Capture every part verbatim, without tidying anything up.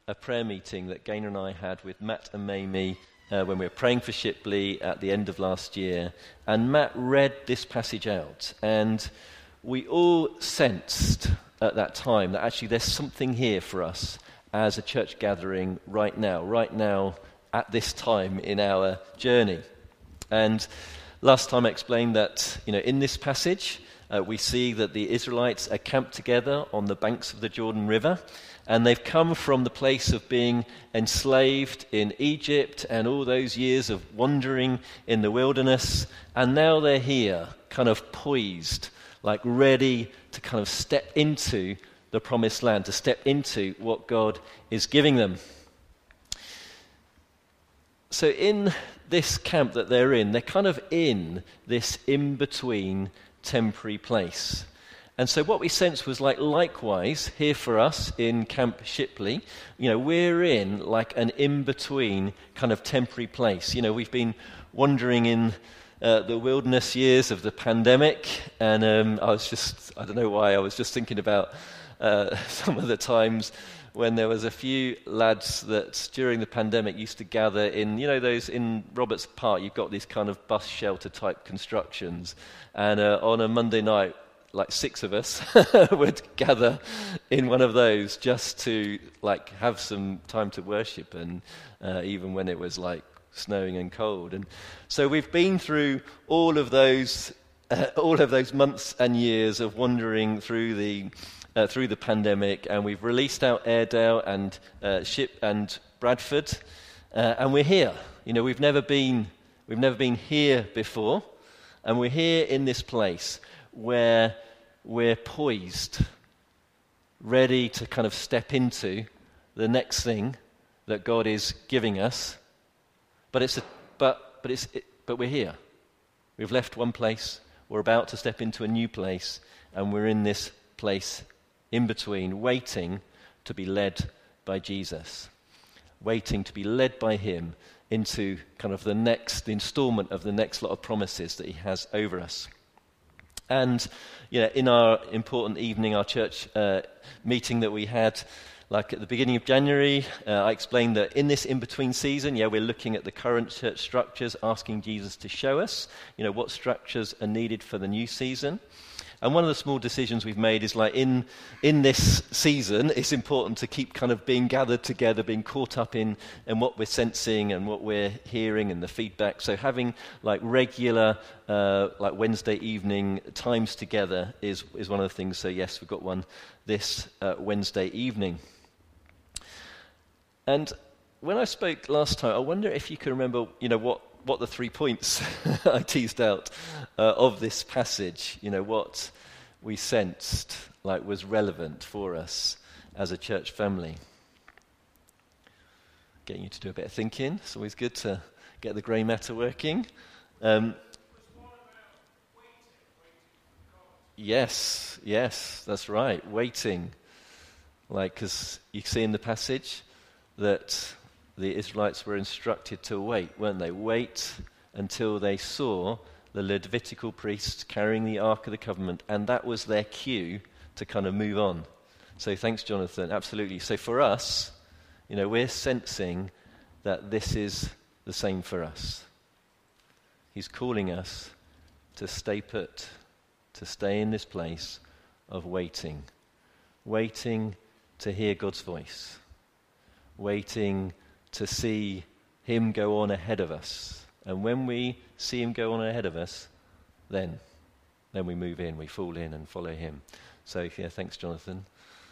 a prayer meeting that Gaynor and I had with Matt and Mamie uh, when we were praying for Shipley at the end of last year. And Matt read this passage out, and we all sensed at that time that actually there's something here for us as a church gathering right now, right now at this time in our journey. And last time I explained that, you know, in this passage, uh, we see that the Israelites are camped together on the banks of the Jordan River, and they've come from the place of being enslaved in Egypt and all those years of wandering in the wilderness, and now they're here, kind of poised, like ready to kind of step into the promised land, to step into what God is giving them. So in this camp that they're in, they're kind of in this in-between temporary place. And so what we sensed was like likewise here for us in Camp Shipley, you know, we're in like an in-between kind of temporary place. You know, we've been wandering in uh, the wilderness years of the pandemic, and um, I was just, I don't know why, I was just thinking about uh, some of the times when there was a few lads that during the pandemic used to gather in, you know, those in Roberts Park, you've got these kind of bus shelter type constructions, and uh, on a Monday night, like six of us would gather in one of those just to like have some time to worship, and uh, even when it was like snowing and cold. And so we've been through all of those uh, all of those months and years of wandering through the uh, through the pandemic, and we've released out Airedale and uh, Ship and Bradford, uh, and we're here. You know, we've never been we've never been here before, and we're here in this place where we're poised, ready to kind of step into the next thing that God is giving us. But it's a, but but it's it, but we're here. We've left one place. We're about to step into a new place, and we're in this place in between, waiting to be led by Jesus, waiting to be led by Him into kind of the next installment of the next lot of promises that He has over us. And, you know, in our important evening, our church uh, meeting that we had, like at the beginning of January, uh, I explained that in this in-between season, yeah, we're looking at the current church structures, asking Jesus to show us, you know, what structures are needed for the new season. And one of the small decisions we've made is like in in this season, it's important to keep kind of being gathered together, being caught up in, in what we're sensing and what we're hearing and the feedback. So having like regular uh, like Wednesday evening times together is, is one of the things. So yes, we've got one this uh, Wednesday evening. And when I spoke last time, I wonder if you can remember, you know, what what the three points I teased out uh, of this passage, you know, what we sensed like was relevant for us as a church family. Getting you to do a bit of thinking. It's always good to get the grey matter working. Um, yes, yes, that's right, waiting. Like, because you see in the passage that the Israelites were instructed to wait, weren't they? Wait until they saw the Levitical priests carrying the Ark of the Covenant, and that was their cue to kind of move on. So thanks, Jonathan. Absolutely. So for us, you know, we're sensing that this is the same for us. He's calling us to stay put, to stay in this place of waiting, waiting to hear God's voice, waiting to see Him go on ahead of us. And when we see Him go on ahead of us, then, then we move in, we fall in and follow Him. So, yeah, thanks, Jonathan.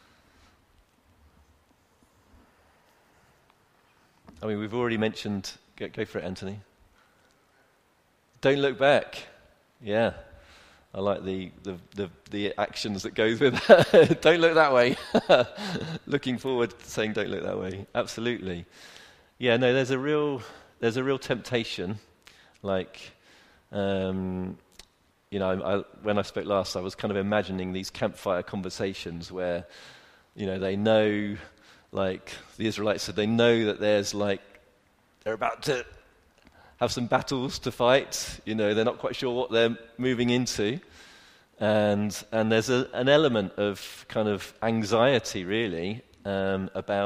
I mean, we've already mentioned, go, go for it, Anthony. Don't look back. Yeah. I like the, the, the, the actions that goes with that. Don't look that way. Looking forward, saying don't look that way. Absolutely. Yeah, no, there's a real there's a real temptation. Like, um, you know, I, when I spoke last, I was kind of imagining these campfire conversations where, you know, they know, like the Israelites said, they know that there's like, they're about to have some battles to fight. You know, they're not quite sure what they're moving into. And and there's a, an element of kind of anxiety, really, um, about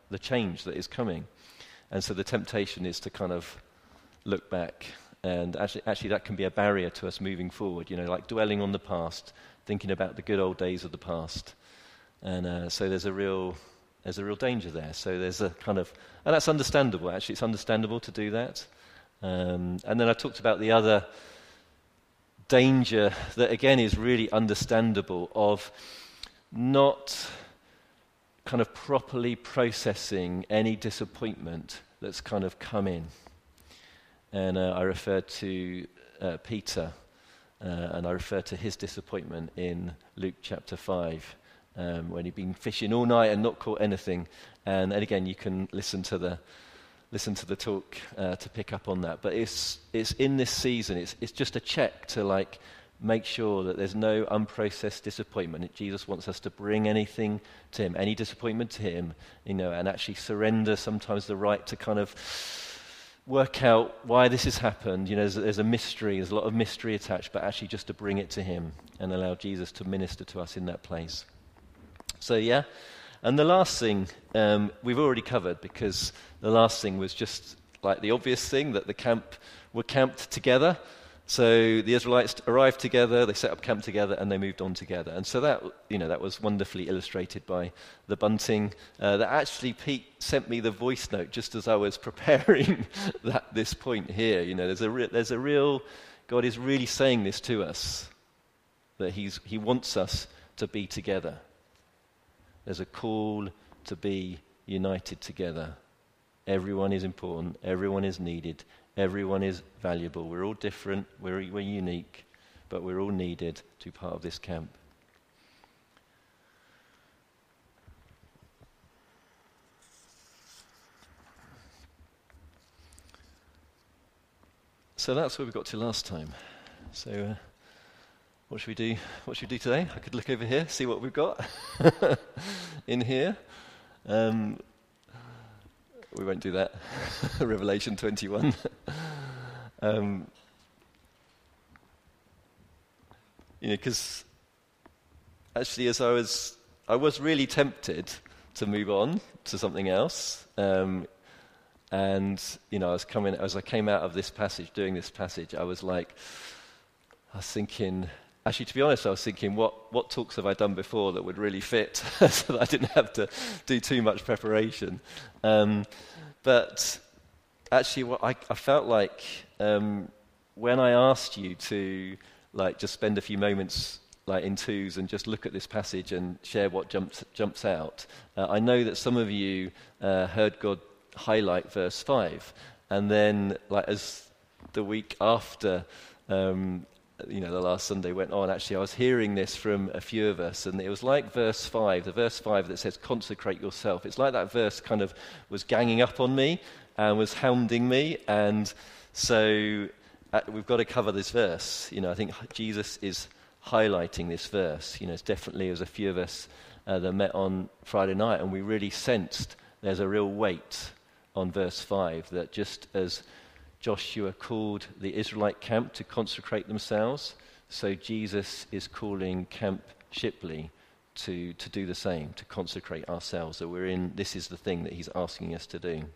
the change that is coming. And so the temptation is to kind of look back. And actually, actually that can be a barrier to us moving forward, you know, like dwelling on the past, thinking about the good old days of the past. And uh, so there's a real there's a real danger there. So there's a kind of, and that's understandable, actually. It's understandable to do that. Um, and then I talked about the other danger that, again, is really understandable, of not kind of properly processing any disappointment that's kind of come in. And uh, I referred to uh, Peter, uh, and I referred to his disappointment in Luke chapter five, um, when he'd been fishing all night and not caught anything. And, and again, you can listen to the listen to the talk uh, to pick up on that. But it's it's in this season. It's it's just a check to like make sure that there's no unprocessed disappointment. Jesus wants us to bring anything to him, any disappointment to him, you know, and actually surrender sometimes the right to kind of work out why this has happened. You know, there's, there's a mystery, there's a lot of mystery attached, but actually just to bring it to him and allow Jesus to minister to us in that place. So, yeah. And the last thing um, we've already covered, because the last thing was just like the obvious thing, that the camp were camped together. So the Israelites arrived together, they set up camp together, and they moved on together. And so that, you know, that was wonderfully illustrated by the bunting. Uh, that actually Pete sent me the voice note just as I was preparing that this point here. You know, there's a re- there's a real, God is really saying this to us, that he's he wants us to be together. There's a call to be united together. Everyone is important. Everyone is needed. Everyone is valuable. We're all different. We're, we're unique. But we're all needed to be part of this camp. So that's where we got to last time. So uh, what should we do? What should we do today? I could look over here, see what we've got in here. Um, we won't do that. Revelation twenty-one. um, you know, because actually, as I was, I was really tempted to move on to something else. Um, and you know, I was coming as I came out of this passage, doing this passage. I was like, I was thinking. Actually, to be honest, I was thinking, what, what talks have I done before that would really fit so that I didn't have to do too much preparation. Um, but actually, what I, I felt like um, when I asked you to like just spend a few moments like in twos and just look at this passage and share what jumps jumps out, uh, I know that some of you uh, heard God highlight verse five, and then like as the week after. Um, you know, the last Sunday went on, actually, I was hearing this from a few of us, and it was like verse five, the verse five that says, consecrate yourself. It's like that verse kind of was ganging up on me and was hounding me, and so uh, we've got to cover this verse. You know, I think Jesus is highlighting this verse. You know, it's definitely, as a few of us uh, that met on Friday night, and we really sensed there's a real weight on verse five, that just as Joshua called the Israelite camp to consecrate themselves, so Jesus is calling Camp Shipley to, to do the same, to consecrate ourselves. So we're in, this is the thing that he's asking us to do.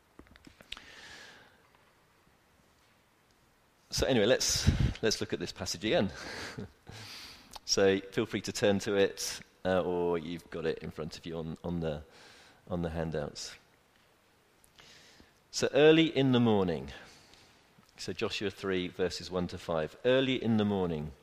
So anyway, let's let's look at this passage again. So feel free to turn to it, uh, or you've got it in front of you on, on the on the handouts. So early in the morning. So Joshua three, verses one to five. Early in the morning,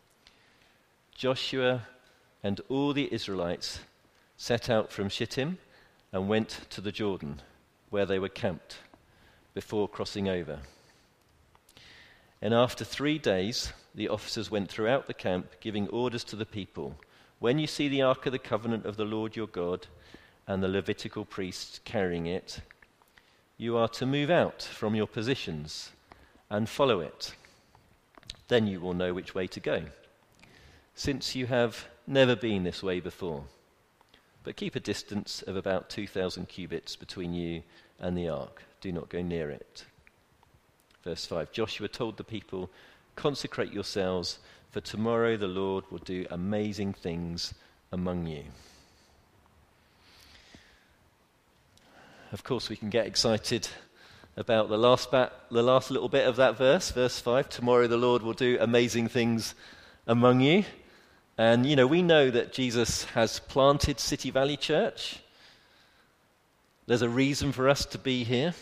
Joshua and all the Israelites set out from Shittim and went to the Jordan, where they were camped, before crossing over. And after three days, the officers went throughout the camp, giving orders to the people, when you see the ark of the covenant of the Lord your God and the Levitical priests carrying it, you are to move out from your positions and follow it. Then you will know which way to go, since you have never been this way before. But keep a distance of about two thousand cubits between you and the ark. Do not go near it. Verse five, Joshua told the people, consecrate yourselves, for tomorrow the Lord will do amazing things among you. of course, we can get excited about the last, bat, the last little bit of that verse, verse five. Tomorrow the Lord will do amazing things among you. And, you know, we know that Jesus has planted City Valley Church. There's a reason for us to be here.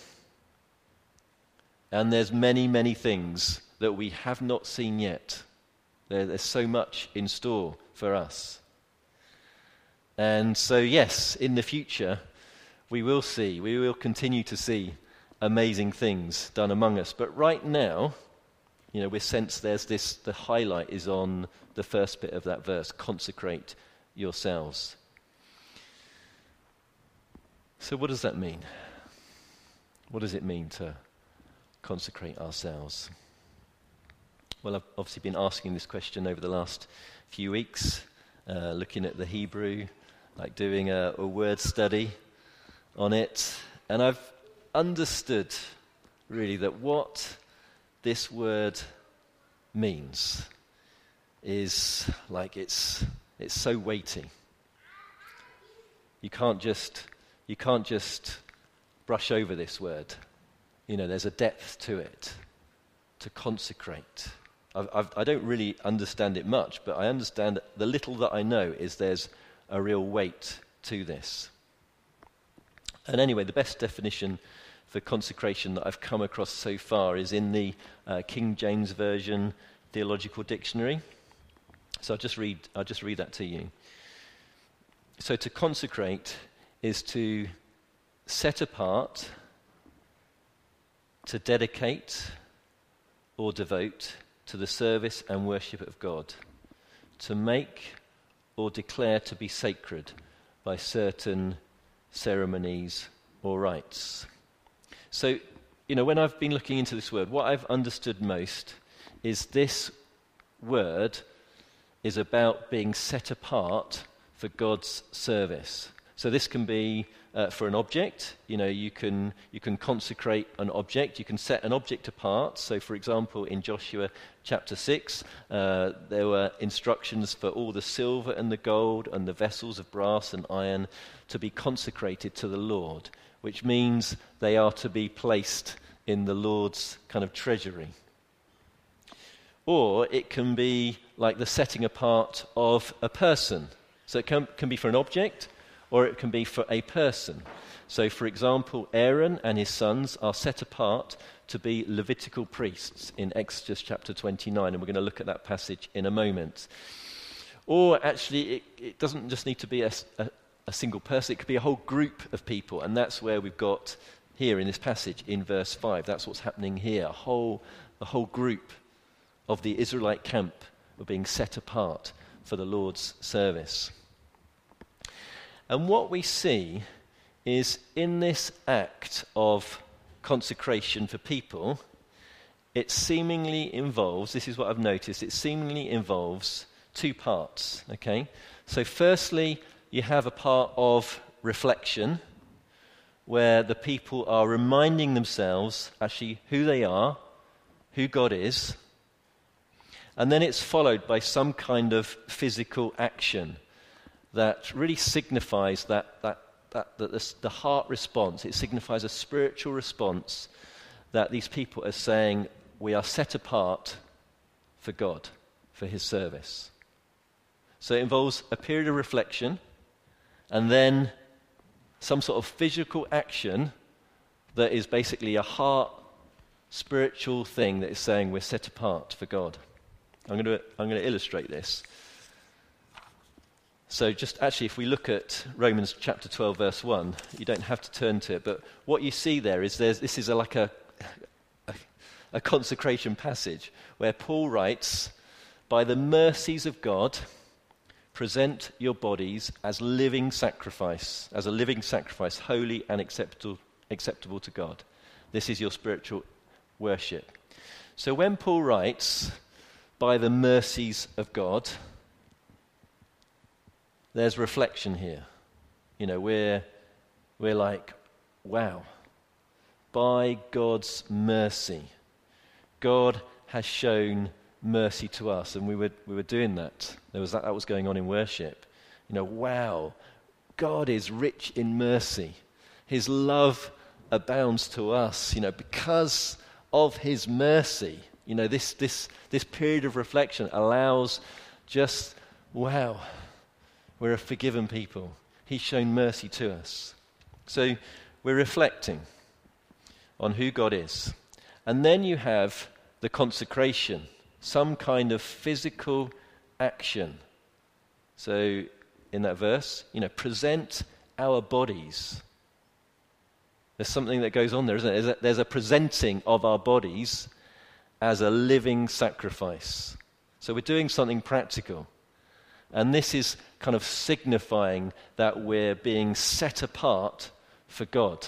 And there's many, many things that we have not seen yet. There, there's so much in store for us. And so, yes, in the future, we will see, we will continue to see amazing things done among us. But right now, you know, we sense there's this, the highlight is on the first bit of that verse, consecrate yourselves. So what does that mean? What does it mean to consecrate ourselves? Well, I've obviously been asking this question over the last few weeks, uh, looking at the Hebrew, like doing a, a word study on it, and I've understood really that what this word means is like it's it's so weighty. You can't just you can't just brush over this word. You know, there's a depth to it. To consecrate. I've, I've, I don't really understand it much, but I understand the little that I know is there's a real weight to this. And anyway, the best definition for consecration that I've come across so far is in the uh, King James Version Theological Dictionary. So I'll just read, I'll just read that to you. So to consecrate is to set apart, to dedicate or devote to the service and worship of God, to make or declare to be sacred by certain ceremonies or rites. So, you know, when I've been looking into this word, what I've understood most is this word is about being set apart for God's service. So this can be uh, for an object. You know, you can you can consecrate an object. You can set an object apart. So, for example, in Joshua chapter six, uh, there were instructions for all the silver and the gold and the vessels of brass and iron to be consecrated to the Lord, which means they are to be placed in the Lord's kind of treasury. Or it can be like the setting apart of a person. So it can, can be for an object, or it can be for a person. So, for example, Aaron and his sons are set apart to be Levitical priests in Exodus chapter twenty-nine, and we're going to look at that passage in a moment. Or actually, it, it doesn't just need to be a, a, a single person, it could be a whole group of people, and that's where we've got here in this passage in verse five. That's what's happening here. A whole, a whole group of the Israelite camp are being set apart for the Lord's service. And what we see is in this act of consecration for people, it seemingly involves, this is what I've noticed, it seemingly involves two parts, okay? So firstly, you have a part of reflection, where the people are reminding themselves actually who they are, who God is, and then it's followed by some kind of physical action that really signifies that, that, that, that this, the heart response. It signifies a spiritual response that these people are saying, we are set apart for God, for his service. So it involves a period of reflection and then some sort of physical action that is basically a heart spiritual thing that is saying we're set apart for God. I'm going to, I'm going to illustrate this. So just actually, if we look at Romans chapter twelve, verse one, you don't have to turn to it, but what you see there is there's, this is a, like a, a, a consecration passage where Paul writes, by the mercies of God, present your bodies as living sacrifice, as a living sacrifice, holy and acceptable, acceptable to God. This is your spiritual worship. So when Paul writes, by the mercies of God, there's reflection here. You know, we're we're like, wow, by God's mercy, God has shown mercy to us, and we were we were doing that. There was that that was going on in worship. You know, wow, God is rich in mercy. his love abounds to us, you know, because of his mercy. You know, this this this period of reflection allows just, wow, we're a forgiven people. He's shown mercy to us. So we're reflecting on who God is. And then you have the consecration, some kind of physical action. So in that verse, you know, present our bodies. There's something that goes on there, isn't there? There's a, there's a presenting of our bodies as a living sacrifice. So we're doing something practical. And this is kind of signifying that we're being set apart for God,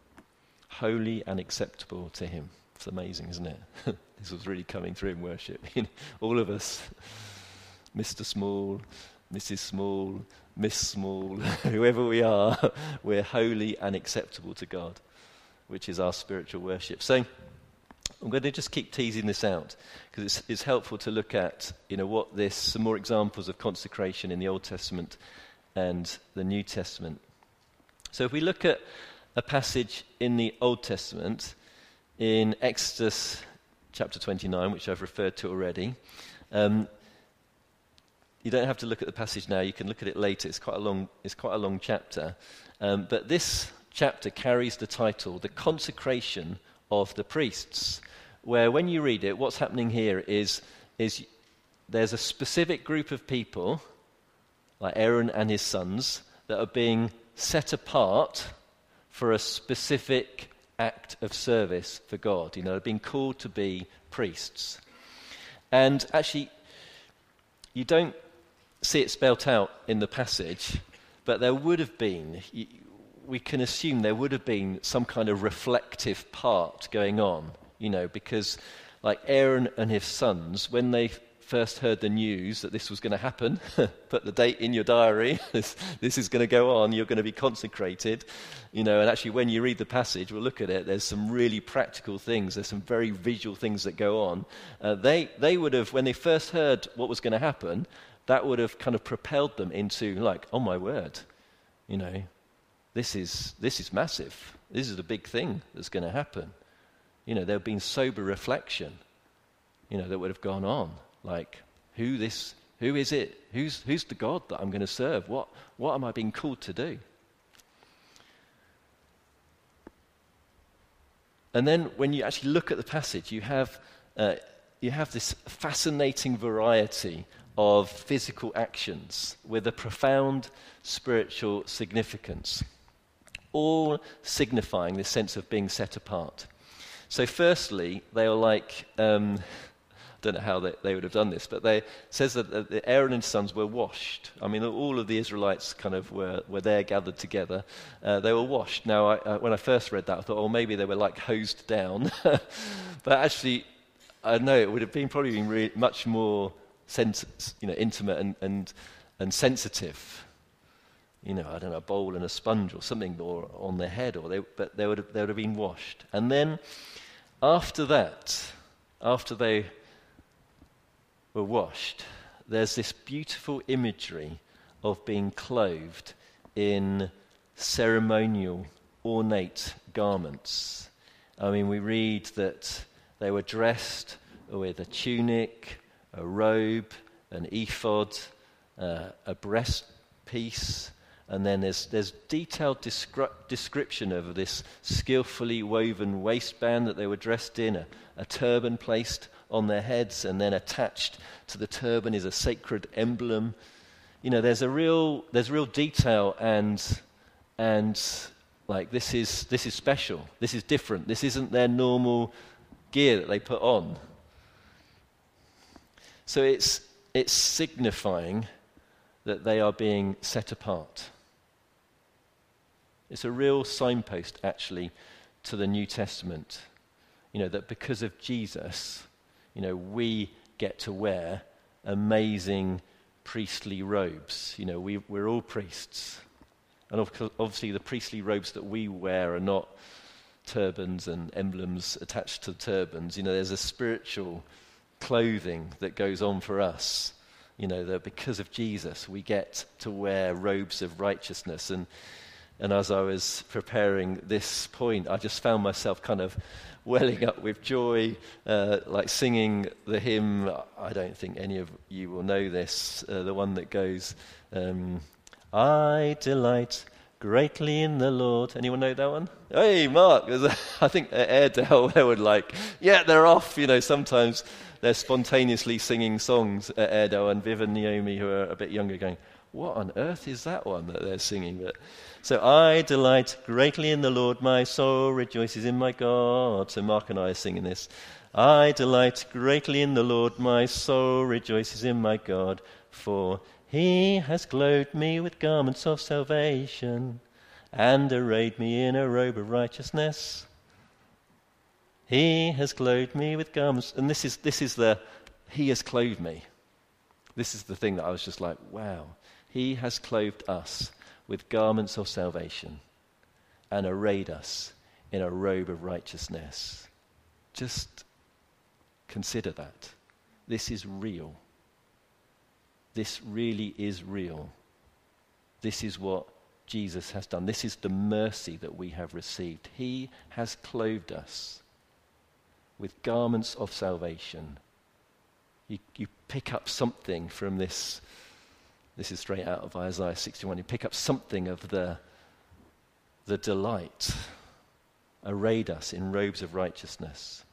holy and acceptable to him. It's amazing, isn't it? This was really coming through in worship. All of us, Mister Small, Missus Small, Miss Small, whoever we are, we're holy and acceptable to God, which is our spiritual worship. So I'm going to just keep teasing this out because it's, it's helpful to look at, you know, what this, some more examples of consecration in the Old Testament and the New Testament. So if we look at a passage in the Old Testament, in Exodus chapter twenty-nine, which I've referred to already, um, you don't have to look at the passage now. You can look at it later. It's quite a long, it's quite a long chapter. Um, but this chapter carries the title, The Consecration of the Priests, where when you read it, what's happening here is, is there's a specific group of people, like Aaron and his sons, that are being set apart for a specific act of service for God. You know, they're being called to be priests. And actually, you don't see it spelt out in the passage, but there would have been, we can assume there would have been some kind of reflective part going on, you know, because like Aaron and his sons, when they first heard the news that this was going to happen, put the date in your diary, this, this is going to go on, you're going to be consecrated, you know, and actually when you read the passage, we'll look at it, there's some really practical things, there's some very visual things that go on. Uh, they, they would have, when they first heard what was going to happen, that would have kind of propelled them into like, oh my word, you know, this is this is massive. This is a big thing that's going to happen. You know, there have been sober reflection, you know, that would have gone on. Like, who this, who is it? Who's who's the God that I'm going to serve? What what am I being called to do? And then when you actually look at the passage, you have uh, you have this fascinating variety of physical actions with a profound spiritual significance, all signifying this sense of being set apart. So firstly, they are like, um, I don't know how they, they would have done this, but they, it says that uh, Aaron and his sons were washed. I mean, all of the Israelites kind of were, were there gathered together. Uh, they were washed. Now, I, uh, when I first read that, I thought, oh, maybe they were like hosed down. But actually, I don't know, it would have been probably been re- much more Sens- you know, intimate and, and and sensitive. You know, I don't know, a bowl and a sponge or something, or on their head, or they, but they would have, they would have been washed. And then after that, after they were washed, there's this beautiful imagery of being clothed in ceremonial, ornate garments. I mean, we read that they were dressed with a tunic, a robe, an ephod, uh, a breastpiece, and then there's there's detailed descri- description of this skillfully woven waistband that they were dressed in, a, a turban placed on their heads, and then attached to the turban is a sacred emblem. You know, there's a real there's real detail and and like this is this is special. This is different. This isn't their normal gear that they put on. So it's it's signifying that they are being set apart. It's a real signpost, actually, to the New Testament. You know, that because of Jesus, you know, we get to wear amazing priestly robes. You know, we, we're all priests. And obviously the priestly robes that we wear are not turbans and emblems attached to turbans. You know, there's a spiritual clothing that goes on for us, you know, that because of Jesus we get to wear robes of righteousness. And And as I was preparing this point, I just found myself kind of welling up with joy, uh, like singing the hymn. I don't think any of you will know this, uh, the one that goes, um, I delight greatly in the Lord. Anyone know that one? Hey, Mark. A, I think at Airedale they would like, yeah, they're off. You know, sometimes they're spontaneously singing songs at Airedale, and Viv and Naomi, who are a bit younger, going, what on earth is that one that they're singing? But so I delight greatly in the Lord, my soul rejoices in my God. So Mark and I are singing this. I delight greatly in the Lord, my soul rejoices in my God, for he has clothed me with garments of salvation and arrayed me in a robe of righteousness. He has clothed me with garments. And this is this is the, he has clothed me. This is the thing that I was just like, wow. He has clothed us with garments of salvation and arrayed us in a robe of righteousness. Just consider that. This is real. This really is real. This is what Jesus has done. This is the mercy that we have received. He has clothed us with garments of salvation. You, you pick up something from this. This is straight out of Isaiah sixty-one. You pick up something of the, the delight. Arrayed us in robes of righteousness.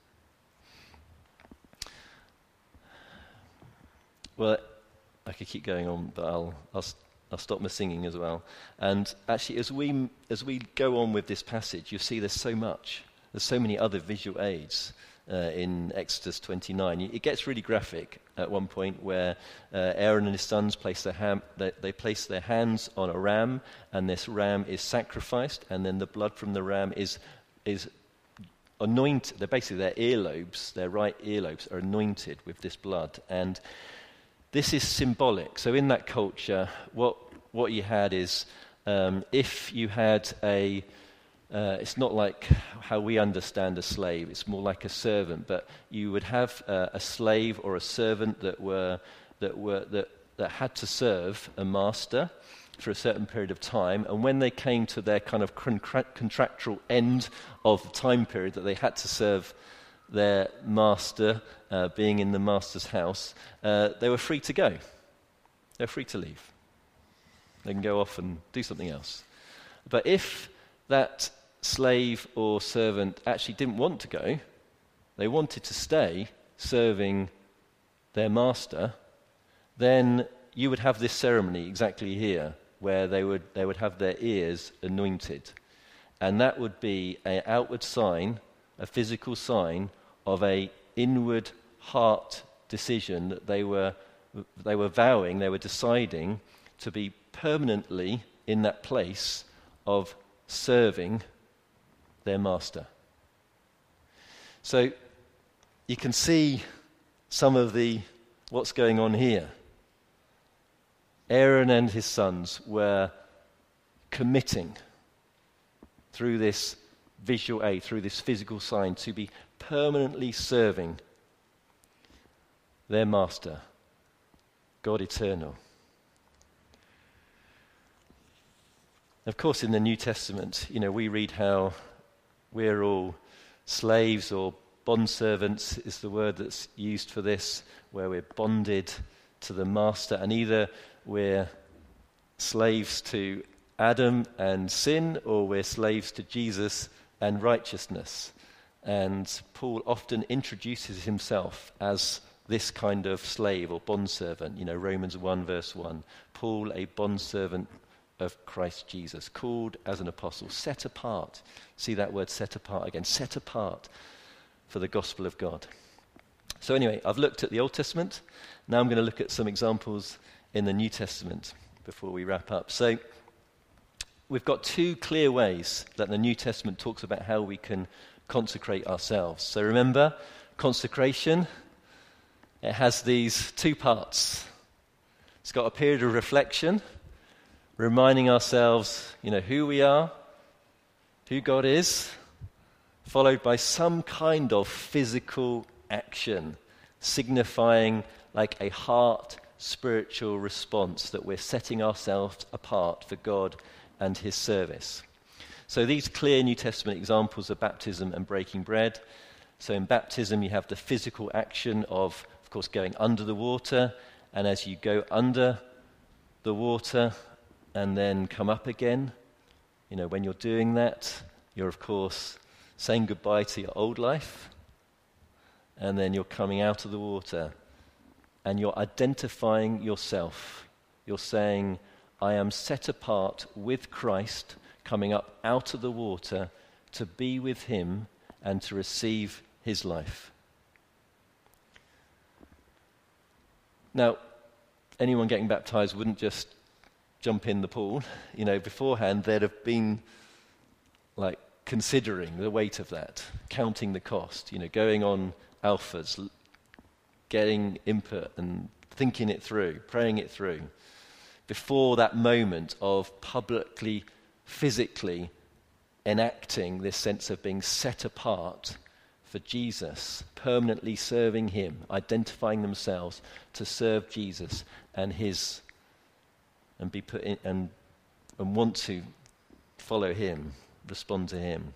Well, I could keep going on, but I'll, I'll I'll stop my singing as well. And actually, as we as we go on with this passage, you'll see there's so much. There's so many other visual aids uh, in Exodus twenty-nine. It gets really graphic at one point where uh, Aaron and his sons place their ham, they, they place their hands on a ram, and this ram is sacrificed, and then the blood from the ram is is anointed. They're basically their earlobes, their right earlobes, are anointed with this blood, and this is symbolic. So in that culture, what what you had is, um, if you had a, uh, it's not like how we understand a slave. It's more like a servant. But you would have uh, a slave or a servant that were that were that that had to serve a master for a certain period of time. And when they came to their kind of contra- contractual end of the time period that they had to serve their master, uh, being in the master's house, uh, they were free to go. They're free to leave. They can go off and do something else. But if that slave or servant actually didn't want to go, they wanted to stay serving their master, then you would have this ceremony exactly here, where they would they would have their ears anointed. And that would be an outward sign, a physical sign of a inward heart decision that they were they were vowing, they were deciding to be permanently in that place of serving their master. So you can see some of the what's going on here. Aaron and his sons were committing through this visual aid, through this physical sign, to be permanently serving their master, God eternal. Of course, in the New Testament, you know, we read how we're all slaves, or bondservants is the word that's used for this, where we're bonded to the master, and either we're slaves to Adam and sin, or we're slaves to Jesus and righteousness. And Paul often introduces himself as this kind of slave or bondservant. You know, Romans one verse one, Paul, a bondservant of Christ Jesus, called as an apostle, set apart. See that word set apart again, set apart for the gospel of God. So anyway, I've looked at the Old Testament. Now I'm going to look at some examples in the New Testament before we wrap up. So we've got two clear ways that the New Testament talks about how we can consecrate ourselves. So remember, consecration, it has these two parts. It's got a period of reflection, reminding ourselves, you know, who we are, who God is, followed by some kind of physical action, signifying like a heart spiritual response that we're setting ourselves apart for God and his service. So these clear New Testament examples of baptism and breaking bread. So in baptism you have the physical action of, of course, going under the water, and as you go under the water and then come up again, you know, when you're doing that, you're of course saying goodbye to your old life, and then you're coming out of the water and you're identifying yourself. You're saying, I am set apart with Christ, coming up out of the water to be with him and to receive his life. Now, anyone getting baptized wouldn't just jump in the pool. You know, beforehand they'd have been like considering the weight of that, counting the cost, you know, going on alphas, getting input and thinking it through, praying it through, before that moment of publicly, physically enacting this sense of being set apart for Jesus, permanently serving him, identifying themselves to serve Jesus and his, and be put in, and and want to follow him, respond to him.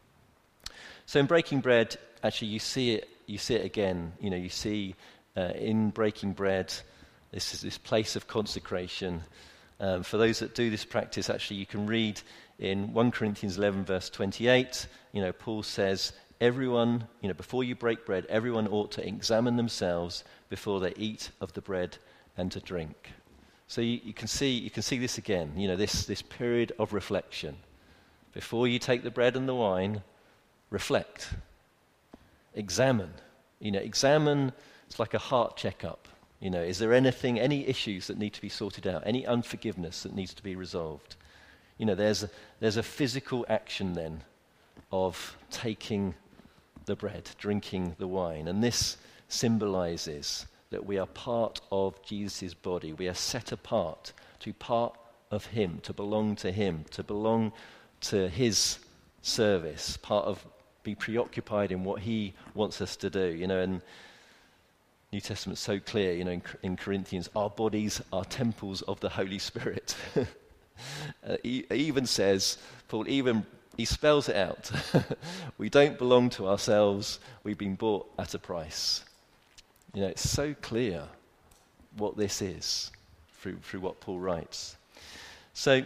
So in breaking bread, actually you see it, you see it again. You know, you see uh, in breaking bread, this is this place of consecration. Um, for those that do this practice, actually you can read in First Corinthians eleven verse twenty-eight, you know, Paul says, everyone, you know, before you break bread, everyone ought to examine themselves before they eat of the bread and to drink. So you, you can see you can see this again, you know, this, this period of reflection. Before you take the bread and the wine, reflect. Examine. You know, examine, it's like a heart checkup. You know, is there anything, any issues that need to be sorted out, any unforgiveness that needs to be resolved? You know, there's a, there's a physical action then of taking the bread, drinking the wine. And this symbolizes that we are part of Jesus' body. We are set apart to be part of him, to belong to him, to belong to his service, part of be preoccupied in what he wants us to do. You know, and New Testament's so clear, you know, in, in Corinthians, our bodies are temples of the Holy Spirit. uh, he, he even says, Paul even, he spells it out. We don't belong to ourselves, we've been bought at a price. You know, it's so clear what this is through, through what Paul writes. So,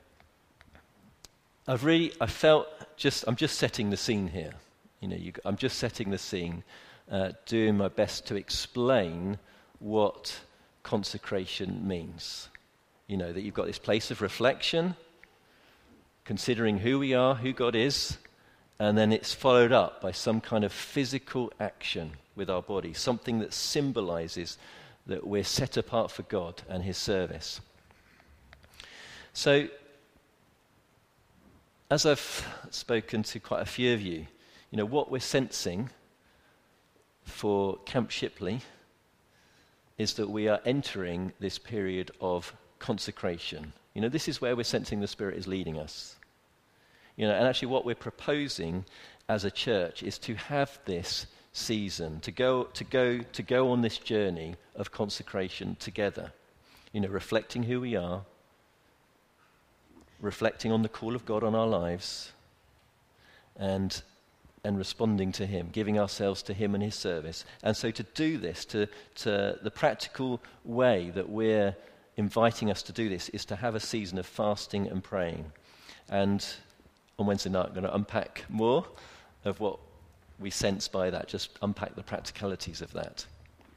I've really, I felt just, I'm just setting the scene here. You know, you, I'm just setting the scene, uh, doing my best to explain what consecration means. You know, that you've got this place of reflection, considering who we are, who God is, and then it's followed up by some kind of physical action with our body, something that symbolizes that we're set apart for God and his service. So, as I've spoken to quite a few of you, you know, what we're sensing for Camp Shipley is that we are entering this period of consecration. You know, this is where we're sensing the Spirit is leading us. You know, and actually what we're proposing as a church is to have this season, to go to go to go on this journey of consecration together. You know, reflecting who we are, reflecting on the call of God on our lives, and and responding to him, giving ourselves to him and his service. And so to do this, to to the practical way that we're inviting us to do this is to have a season of fasting and praying. And on Wednesday night, I'm going to unpack more of what we sense by that, just unpack the practicalities of that.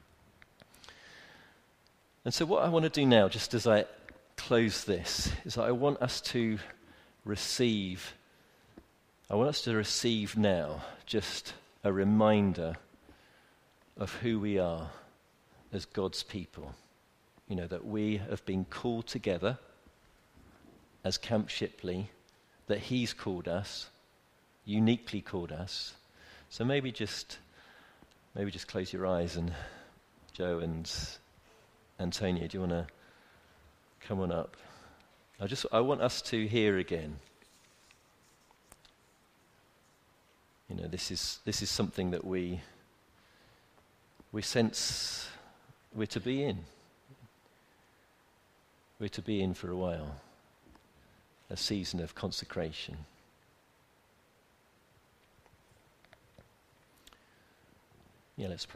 And so what I want to do now, just as I close this, is that I want us to receive, I want us to receive now just a reminder of who we are as God's people. You know, that we have been called together as Camp Shipley, that he's called us, uniquely called us. So maybe just maybe just close your eyes, and Joe and Antonia, do you want to come on up? I just I want us to hear again. You know, this is this is something that we we sense we're to be in. We're to be in for a while. a season of consecration. Yeah, let's pray.